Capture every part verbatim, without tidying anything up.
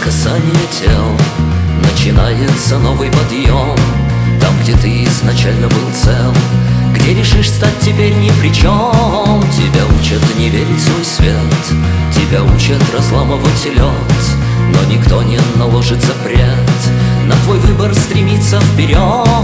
касания тел начинается новый подъем. Там, где ты изначально был цел, где решишь стать теперь ни при чем. Тебя учат не верить в свой свет, тебя учат разламывать лед, но никто не наложит запрет на твой выбор стремиться вперед.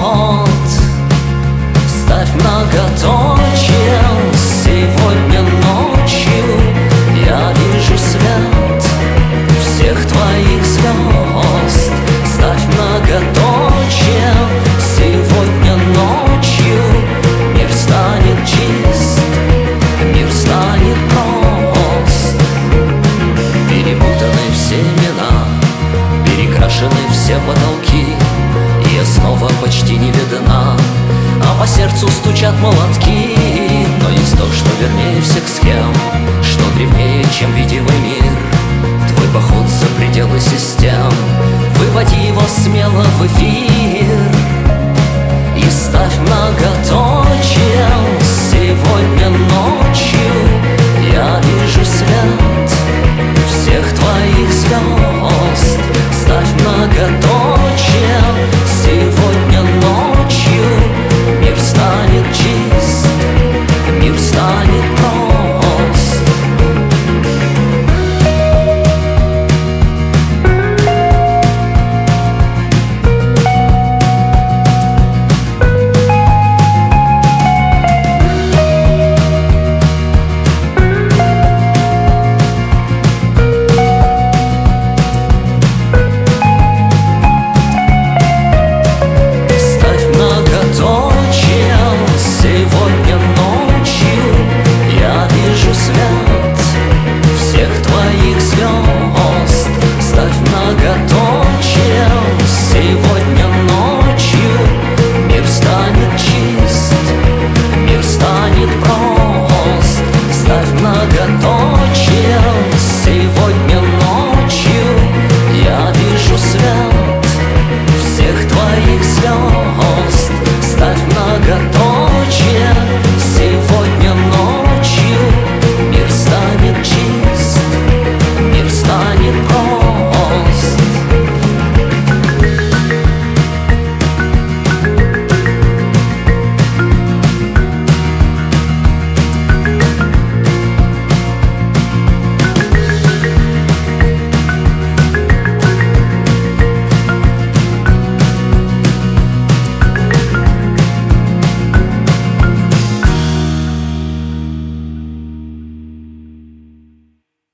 Ставь многоточие, сегодня ночью я вижу свет всех твоих звезд. Ставь многоточие, сегодня ночью мир станет чист, мир станет прост. Перепутаны все имена, перекрашены все потолки, и основа почти не видна, а по сердцу стучат молотки. Но есть то, что вернее всех схем, что древнее, чем видимый мир. Твой поход за пределы систем, выводи его смело в эфир и ставь многоточие.